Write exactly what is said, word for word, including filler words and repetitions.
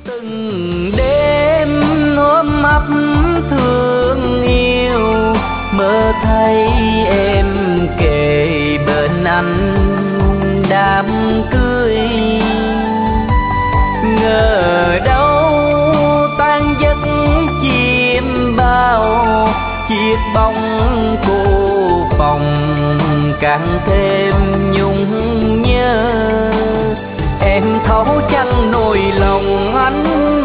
Từng đêm ôm ấp thương yêu, mơ thấy em kề bên anh đám cưới. Ngờ đâu tan giấc chim bao, chiếc bóng cô phòng càng thêm nhung nhớ. Em thấu chăng nỗi lòng anh